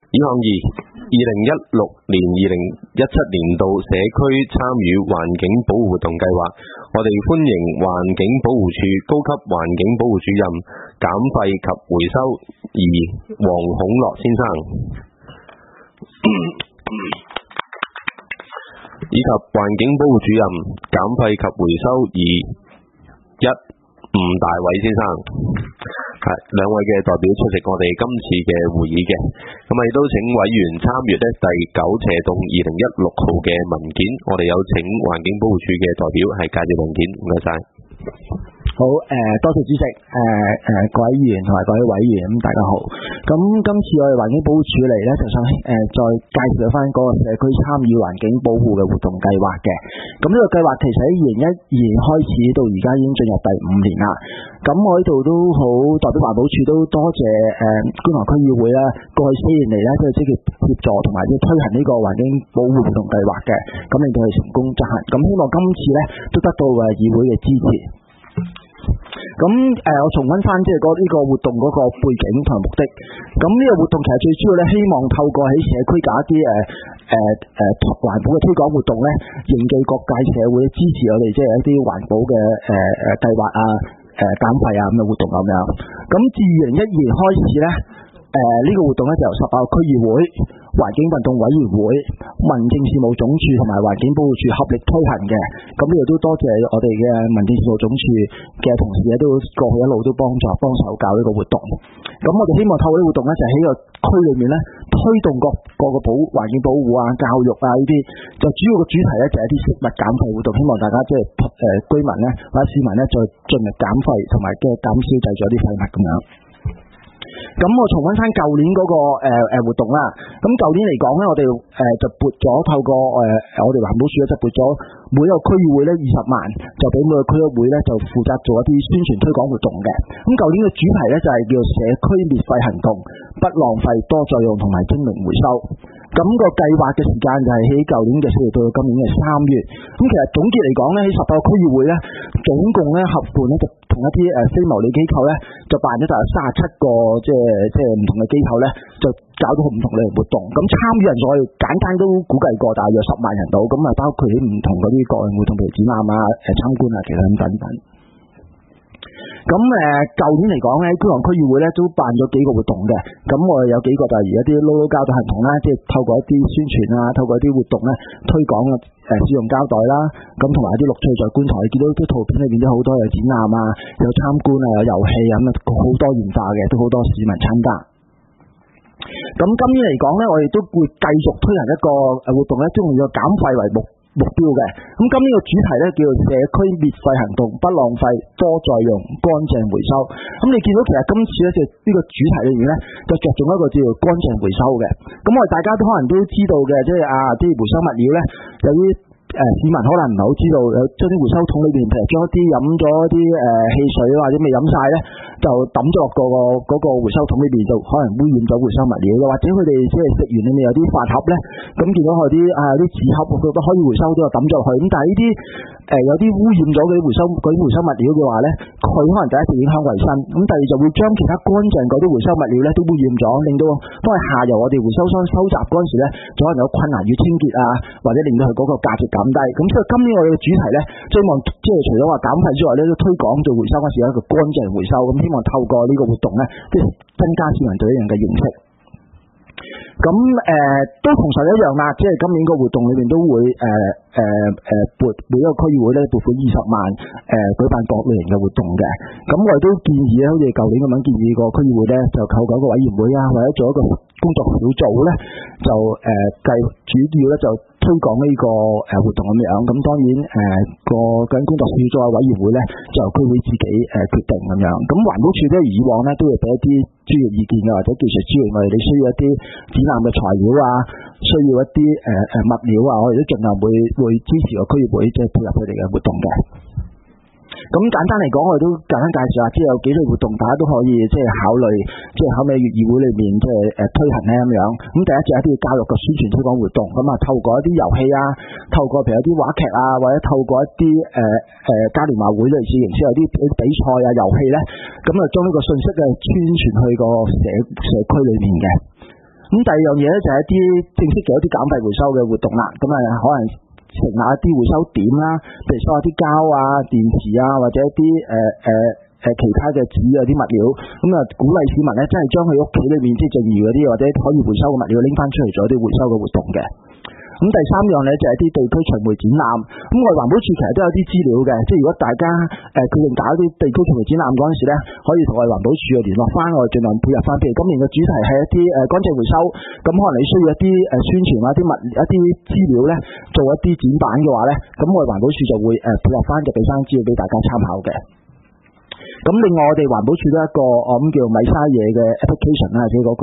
以項2 2016年2017年度社區參與環境保護活動計劃，我哋歡迎環境保護署高級環境保護主任減廢及回收2黃孔樂先生，以及環境保護主任減廢及回收2吳大偉先生，兩位嘅代表出席我哋今次嘅會議嘅，咁亦都請委員參閱呢第9斜洞2016號嘅文件，我哋有請環境保護署嘅代表係介紹文件，唔該晒。 好，多謝主席，各位議員同埋各位委員，大家好。咁今次我哋環境保護署嚟咧，就想再介紹翻嗰個社區參與環境保護嘅活動計劃嘅。咁呢個計劃其實喺2012年開始到而家已經進入第5年啦。咁我呢度都好代表環保署都多謝觀塘區議會啦，過去4年嚟咧都積極協助同埋推行呢個環境保護活動計劃嘅，咁令到佢成功執行。咁希望今次咧都得到議會嘅支持。咁我重溫翻即係呢個活動嗰個背景同埋目的。咁呢個活動其實最主要咧，希望透過喺社區搞一啲環保嘅推廣活動咧，凝聚各界社會支持我哋即係一啲環保嘅計劃啊、減廢啊咁嘅活動咁樣。咁自2012年開始咧，呢個活動咧就由18個區議會、環境運動委員會、民政事務總署同埋環境保護署合力推行嘅。咁呢度都多謝我哋嘅民政事務總署嘅同事咧，都過去一路都幫手搞呢個活動。咁我哋希望透過呢個活動咧，就喺個區裏面咧推動各個環境保護啊、教育啊呢啲，就主要嘅主題咧就係一啲食物減廢活動，希望大家即係居民咧或者市民咧再盡力減廢同埋嘅減少製造啲廢物咁樣。咁我重溫翻舊年嗰個活動啦。咁舊年嚟講咧，我哋就撥咗透過我哋環保署咧就撥咗每一個區議會咧20萬，就俾每個區議會咧就負責做一啲宣傳推廣活動嘅。咁舊年嘅主題咧就係叫社區滅廢行動，不浪費多再用同埋精明回收。咁個計劃嘅時間就係喺舊年嘅4月到今年嘅3月。咁其實總結嚟講咧，喺18個區議會咧，總共咧合辦咧就同一啲非牟利機構咧就辦咗大約37個即係唔同嘅機構咧，就搞咗唔同類型活動。咁參與人數我哋簡單都估計過大約10萬人到，咁啊包括喺唔同嗰啲個人活動，譬如展覽啊、參觀啊，其他咁等等。咁舊年嚟講咧，觀塘區議會咧都辦咗幾個活動嘅。咁我哋有幾個就係一啲撈膠袋行動啦，即係透過一啲宣傳啊，透過一啲活動咧推廣使用膠袋啦。咁同埋一啲綠趣在觀塘，你見到啲圖片裏邊都好多有展覽啊，有參觀啊，有遊戲咁啊，好多元化嘅，都好多市民參加。咁今年嚟講咧，我哋都會繼續推行一個活動咧，都用減廢為目標嘅。咁今年個主題咧叫做社區滅廢行動，不浪費多再用，乾淨回收。咁你見到其實今次咧就呢個主題裏面咧就着重一個叫做乾淨回收嘅。咁我哋大家都可能都知道嘅，即係啲回收物料咧，由於市民可能唔係好知道，將啲回收桶裏邊，譬如將一啲飲咗啲汽水或者未飲晒咧，就抌咗落嗰個回收桶裏邊，就可能污染咗回收物料。又或者佢哋即係食完裏面有啲飯盒咧，咁見到佢啲啲紙盒，覺得可以回收都抌咗落去。咁但係呢啲有啲污染咗嗰啲回收物料嘅話咧，佢可能第一就影響衞生，咁第二就會將其他乾淨嗰啲回收物料咧都污染咗，令到當係下游我哋回收商收集嗰陣時咧，就可能有困難要清潔啊，或者令到佢嗰個價值減低。咁所以今年我哋嘅主題咧，希望即係除咗話減廢之外咧，都推廣做回收嗰時有一個乾淨回收。咁希望透過呢個活動咧，即係增加市民對呢樣嘅認識。咁都同上一樣啦，即係今年個活動裏面都會撥每一個區議會咧撥款20萬舉辦各類型嘅活動嘅。咁我哋都建議咧，好似舊年咁樣建議個區議會咧，就構構一個委員會啊，或者做一個工作小組咧，就主要咧就推廣呢個活動咁樣。咁當然個工作小組委員會咧，就由區會自己決定咁樣。咁環保署咧以往咧都會俾一啲專業意見嘅，或者技術資源，我哋需要一啲展覽嘅材料啊，需要一啲物料啊，我哋都盡量會支持個區議會即係配合佢哋嘅活動嘅。咁簡單嚟講，我哋都簡單介紹下，即係有幾類活動，大家都可以即係考慮，即係喺咩議會裏面即係推行咧咁樣。咁第一就係一啲教育嘅宣傳推廣活動，咁啊透過一啲遊戲啊，透過譬如一啲話劇啊，或者透過一啲嘉年華會類似形式有啲比賽啊、遊戲咧，咁啊將呢個信息嘅宣傳去個社區裏面嘅。 咁第二樣嘢咧就係一啲正式嘅一啲減廢回收嘅活動啦。咁可能成立一啲回收點啦，譬如收一啲膠啊、電池啊，或者一啲其他嘅紙啊啲物料，咁鼓勵市民咧真係將佢屋企裏面即係剩餘嗰啲或者可以回收嘅物料拎翻出嚟做一啲回收嘅活動嘅。咁第三樣咧就係一啲地區巡迴展覽，咁我哋環保署其實都有啲資料嘅，即係如果大家決定搞啲地區巡迴展覽嗰陣時咧，可以同我哋環保署聯絡翻，我哋盡量配合翻。譬如今年嘅主題係一啲乾淨回收，咁可能你需要一啲宣傳或者一啲資料咧，做一啲展板嘅話咧，咁我哋環保署就會配合翻，就俾翻資料俾大家參考嘅。咁另外我哋環保署都有一個我諗叫米沙嘢嘅 application 啦，即係嗰個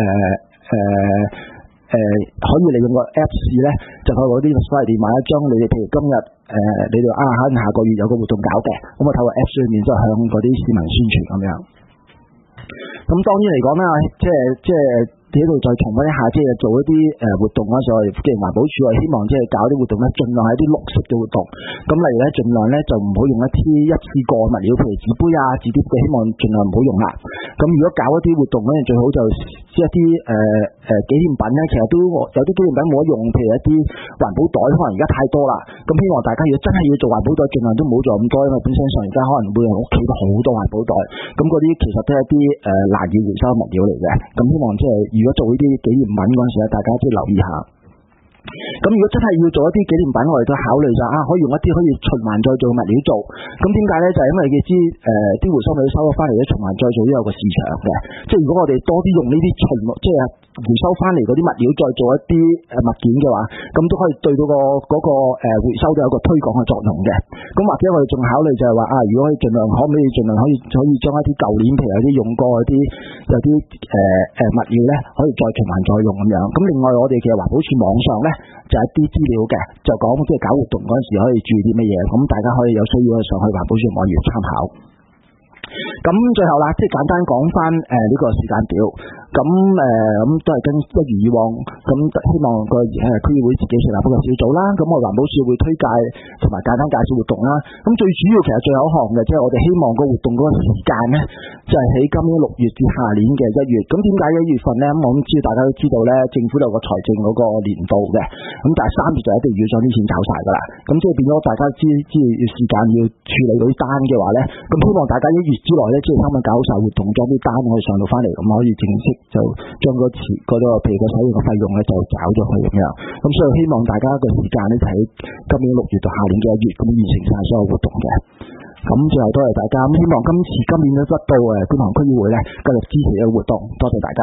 可以利用個 Apps 咧，就可以攞啲手提電話將你哋譬如今日你哋可能下個月有個活動搞嘅，咁我透過 Apps 裏面就向嗰啲市民宣傳咁樣。咁當然嚟講啦，即係喺度再重溫一下，即係做一啲活動啦。所以既然環保署係希望即係搞啲活動咧，盡量係一啲綠色嘅活動。咁例如咧，盡量咧就唔好用一啲一次過物料，譬如紙杯啊、紙碟嘅，希望盡量唔好用啦。咁如果搞一啲活動咧，最好就一啲紀念品咧，其實都有啲紀念品冇得用，譬如一啲環保袋，可能而家太多啦。咁希望大家如果真係要做環保袋，盡量都唔好做咁多，因為本身上而家可能每人屋企都好多環保袋，咁嗰啲其實都係一啲難以回收嘅物料嚟嘅。咁希望即係如果做呢啲紀念品嗰陣時咧，大家即係留意下。咁如果真係要做一啲紀念品，我哋都考慮就可以用一啲可以循環再造嘅物料做。咁點解咧？就係因為你知啲回收物料收咗翻嚟咧，循環再造都有個市場嘅。即係如果我哋多啲用呢啲即係回收翻嚟嗰啲物料再做一啲物件嘅話，咁都可以對到嗰個回收都有個推廣嘅作用嘅。咁或者我哋仲考慮就係話如果可以盡量可以將一啲舊年譬如有啲用過嗰啲有啲物料咧，可以再循環再用咁樣。咁另外我哋其實環保署網上咧就一啲資料嘅，就講即係搞活動嗰陣時可以注意啲乜嘢，咁大家可以有需要上去環保署網頁參考。咁最後啦，即係簡單講翻呢個時間表。咁都係跟一如以往，咁希望個區議會自己成立一個小組啦。咁我環保署會推介同埋簡單介紹活動啦。咁最主要其實最後一項嘅，即係我哋希望個活動嗰個時間咧，就係喺今年6月至下年嘅1月。咁點解1月份咧？咁我諗知大家都知道咧，政府有個財政嗰個年度嘅。咁但係3月就一定要將啲錢找晒㗎啦。咁即係變咗大家知要時間要處理嗰啲單嘅話咧，咁希望大家1月之內咧，即係差唔多搞晒活動，將啲單可以上到翻嚟，咁可以正式就將個譬如個使用嘅費用咧就找咗佢咁樣。咁所以希望大家嘅時間咧就喺今年6月到下年嘅1月咁完成晒所有活動嘅。咁最後多謝大家，咁希望今年都得到觀塘區議會咧繼續支持呢個活動，多謝大家。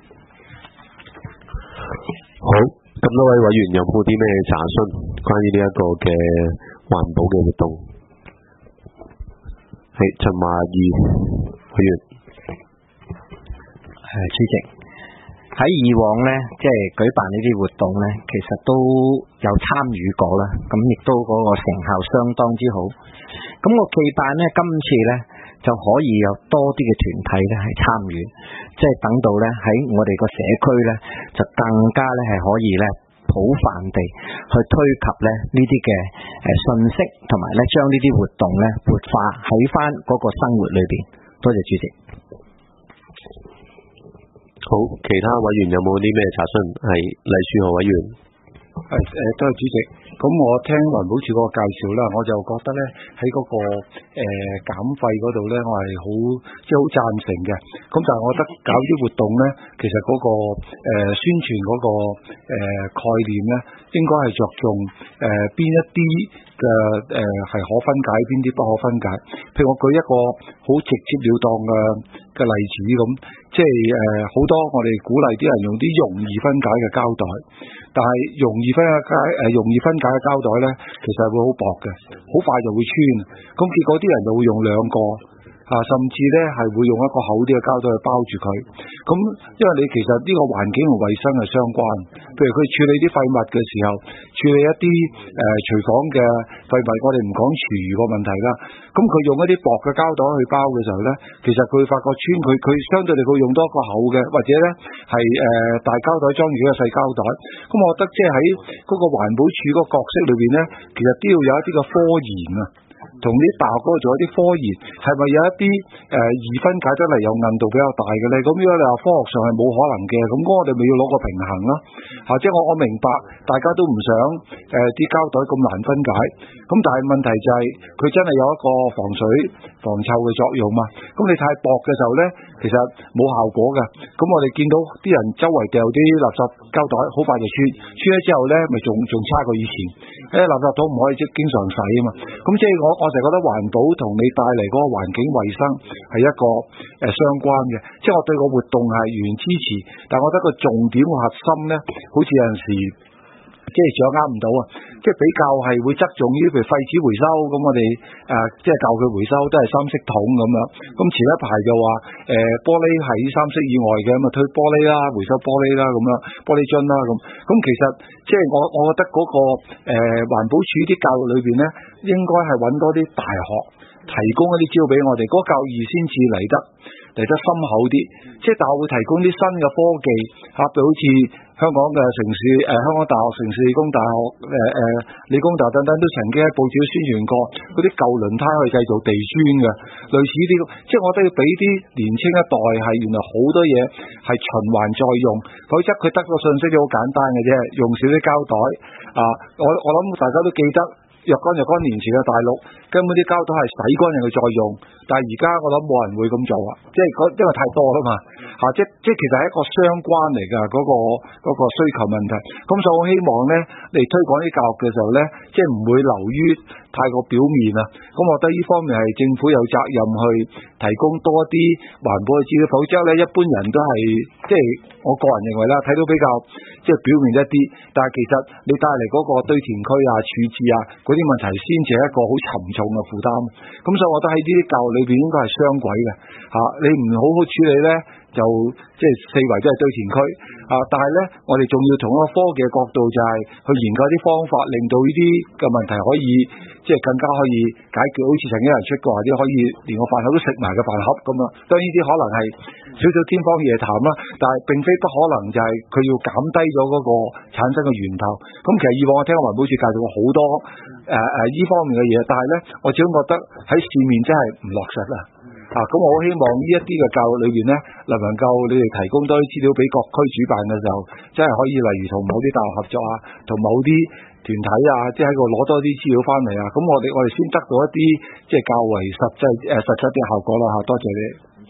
好，咁多位委員有冇啲咩查詢關於呢一個嘅環保嘅活動？係陳華義委員。 主席，喺以往呢，即係舉辦呢啲活動呢，其實都有參與過啦，咁亦都嗰個成效相當之好。咁我期盼呢，今次呢就可以有多啲嘅團體呢係參與，即係等到呢喺我哋個社區呢，就更加呢係可以呢普泛地去推及呢啲嘅信息，同埋呢將呢啲活動呢活化喺翻嗰個生活裏邊。多謝主席。 好，其他委員有冇啲咩查詢？係黎樹豪委員。 多謝主席。咁我聽環保署嗰個介紹啦，我就覺得咧喺嗰個減廢嗰度咧，我係好贊成嘅。咁但係我覺得搞啲活動咧，其實嗰個宣傳嗰個概念咧，應該係着重邊一啲嘅係可分解，邊啲不可分解。譬如我舉一個好直接了當嘅例子咁，即係好多我哋鼓勵啲人用啲容易分解嘅膠袋，但係容易分解嘅膠袋咧，其實會好薄嘅，好快就會穿。咁結果啲人就會用2個。甚至咧係會用一個厚啲嘅膠袋去包住佢。咁因為你其實呢個環境同衛生係相關，譬如佢處理啲廢物嘅時候，處理一啲廚房嘅廢物，我哋唔講廚餘個問題啦。咁佢用一啲薄嘅膠袋去包嘅時候咧，其實佢會發覺穿佢相對嚟佢用多一個厚嘅，或者咧係大膠袋裝住一個細膠袋。咁我覺得即係喺嗰個環保署嗰個角色裏邊咧，其實都要有一啲嘅科研啊。 同啲大學嗰度做一啲科研，係咪有一啲二分解得嚟有硬度比較大嘅咧？咁如果你話科學上係冇可能嘅，咁我哋咪要攞個平衡咯。即係我明白大家都唔想啲膠袋咁難分解，咁但係問題就係佢真係有一個防水防臭嘅作用嘛。咁你太薄嘅時候咧，其實冇效果嘅。咁我哋見到啲人周圍掉啲垃圾膠袋，好快就穿咗之後咧，咪仲差過以前。垃圾桶唔可以即經常洗啊嘛。咁即係我就覺得環保同你帶嚟嗰個環境衛生係一個相關嘅。即係我對個活動係完全支持，但我覺得個重點個核心咧，好似有陣時即係掌握唔到啊！即係比較係會側重於譬如廢紙回收，咁我哋即係教佢回收都係三色桶咁樣。咁前一排就話玻璃係三色以外嘅，咁啊推玻璃啦，回收玻璃啦咁樣，玻璃樽啦咁。咁其實即係我覺得嗰個環保署啲教育裏邊咧，應該係揾多啲大學提供一啲資料俾我哋，嗰個教義先至嚟得深厚啲。即係大學會提供啲新嘅科技，譬如好似香港嘅城市香港大學、城市理工大學、理工大等等都曾經喺報紙宣傳過嗰啲舊輪胎可以製造地磚嘅，類似呢啲。即係我都要俾啲年青一代係原來好多嘢係循環再用，否則佢得個信息就好簡單嘅啫，用少啲膠袋我諗大家都記得若干年前嘅大陸根本啲膠袋係洗乾淨佢再用，但係而家我諗冇人會咁做啊！即係因為太多啦嘛即其實係一個相關嚟㗎嗰個需求問題。咁所以我希望咧嚟推廣啲教育嘅時候咧，即係唔會流於太過表面啊。咁我覺得呢方面係政府有責任去提供多啲環保嘅資料，否則咧一般人都係即係我個人認為啦，睇到比較即係表面一啲，但係其實你帶嚟嗰個堆填區處置嗰啲問題先至係一個好沉重嘅負擔。咁所以我覺得喺呢啲教育裏邊應該係雙軌嘅你唔好好處理咧，就即係四圍都係堆填區但係咧我哋仲要從一個科技嘅角度，就係去研究啲方法，令到呢啲嘅問題可以即係更加可以解決。好似曾經有人出過啲可以連個飯盒都食埋嘅飯盒咁啊。當然呢啲可能係少少天方夜譚啦，但係並非不可能，就係佢要減低咗嗰個產生嘅源頭。咁其實以往我聽環保署介紹過好多呢方面嘅嘢，但係咧我始終覺得喺市面真係唔落實啦。咁我好希望呢一啲嘅教育裏邊咧，能夠你哋提供多啲資料俾各區主辦嘅時候，真係可以例如同某啲大學合作同某啲團體即係喺度攞多啲資料翻嚟咁我哋先得到一啲即係較為實質嘅效果啦多謝你。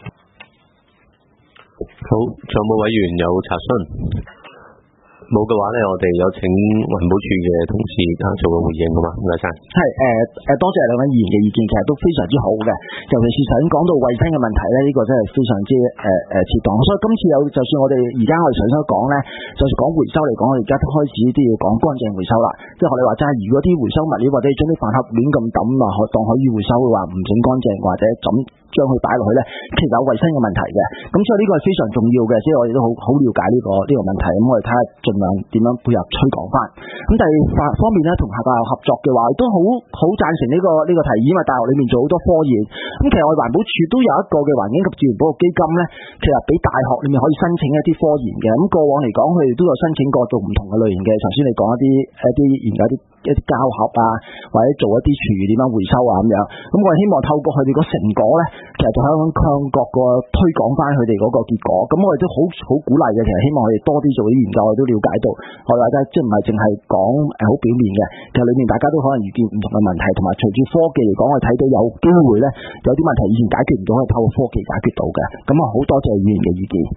好，仲有冇委員有查詢？冇嘅話咧，我哋有請環保署嘅同事做個回應好嘛？唔該晒。 係多謝兩位議員嘅意見，其實都非常之好嘅。尤其是想講到衛生嘅問題咧，呢個真係非常之切當。所以今次就算我哋而家我哋上手講咧，就算講回收嚟講，我哋而家都開始都要講乾淨回收啦。即係我哋話齋，如果啲回收物料或者將啲飯盒亂咁抌當可以回收嘅話，唔整乾淨或者將佢擺落去咧，其實有衛生嘅問題嘅。咁所以呢個係非常重要嘅，即係我哋都好了解呢個問題。咁我哋睇下盡量點樣配合推廣翻。咁第二方面咧，同大學合作嘅話，都好贊成呢個提議，因為大學裏面做好多科研。咁其實我哋環保署都有一個嘅環境及自然保育基金咧，其實俾大學裏面可以申請一啲科研嘅。咁過往嚟講，佢哋都有申請過做唔同嘅類型嘅。頭先你講一啲研究一啲膠盒或者做一啲廚餘點樣回收咁樣。咁我哋希望透過佢哋個成果咧，其實就向各個推廣翻佢哋嗰個結果。咁我哋都好鼓勵嘅。其實希望我哋多啲做啲研究，我哋都了解到，我哋話齋即係唔係淨係講好表面嘅。其實裏面大家都可能遇見唔同嘅問題，同埋隨住科技嚟講，我哋睇到有機會咧，有啲問題以前解決唔到，可以透過科技解決到嘅。咁好多謝議員嘅意見。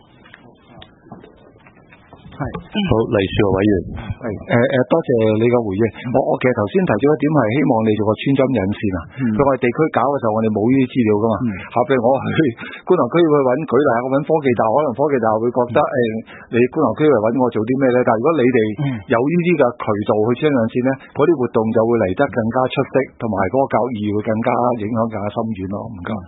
好，黎樹委員。 多謝你嘅回應。我其實頭先提咗一點係希望你做個穿針引線佢我哋地區搞嘅時候，我哋冇呢啲資料噶嘛。譬如我去觀塘區去舉例我揾科技大學，可能科技大學會覺得你觀塘區嚟揾我做啲咩咧？但係如果你哋有呢啲嘅渠道去穿針引線咧，嗰啲活動就會嚟得更加出色，同埋嗰個教育會更加影響更加深遠咯。唔該。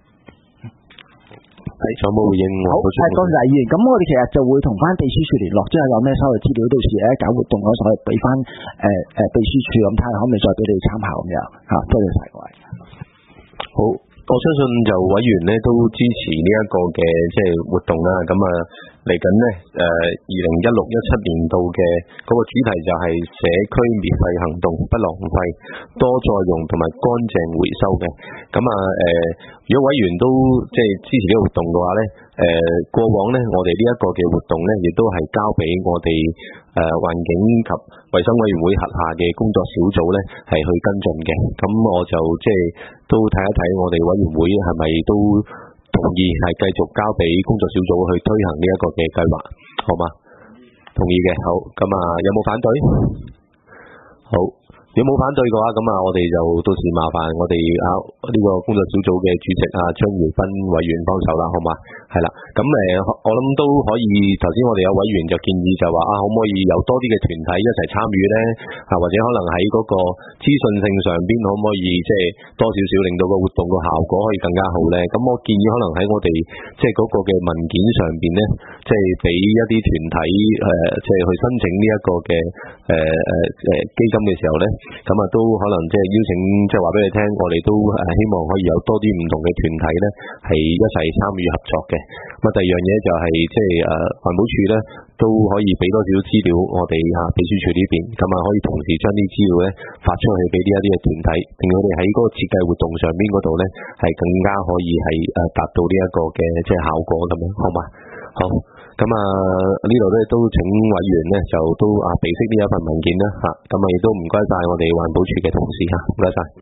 仲有冇回應？ 好，多謝議員。咁我哋其實就會同翻秘書處聯絡，即係有咩收嘅資料，到時搞活動嗰時候俾翻秘書處咁睇下，可唔可以再俾你哋參考咁樣多謝晒各位。 好，我相信就委員咧都支持呢一個嘅即係活動啦。咁嚟緊呢2016-17年度嘅嗰個主題就係社區滅廢行動，不浪費，多再用同埋乾淨回收嘅。咁如果委員都即係支持呢個活動嘅話呢，過往呢我哋呢一個嘅活動呢，亦都係交俾我哋環境及衛生委員會轄下嘅工作小組呢係去跟進嘅。咁我就即係都睇一睇我哋委員會係咪都同意係繼續交俾工作小組去推行呢一個嘅計劃，好嗎？同意嘅，好。咁有冇反對？好。如果冇反對嘅話，咁我哋就到時麻煩我哋呢個工作小組嘅主席張耀斌委員幫手啦，好嘛？係啦，咁我諗都可以。頭先我哋有委員就建議就話可唔可以有多啲嘅團體一齊參與呢？或者可能喺嗰個資訊性上邊可唔可以即係多少少令到個活動個效果可以更加好呢？咁我建議可能喺我哋即係嗰個嘅文件上邊呢，即係俾一啲團體即係去申請呢一個嘅基金嘅時候呢。咁都可能即係邀請，即係話俾你聽，我哋都希望可以有多啲唔同嘅團體咧，係一齊參與合作嘅。咁第二樣嘢就係即係環保署咧都可以俾多少資料我哋秘書處呢邊，咁可以同時將啲資料咧發出去俾呢一啲嘅團體，令我哋喺嗰個設計活動上邊嗰度咧係更加可以係達到呢一個嘅即係效果咁樣，好嘛？好。咁呢度咧都請委員咧就都備悉呢一份文件啦嚇，咁亦都唔該晒我哋環保署嘅同事嚇，唔該晒。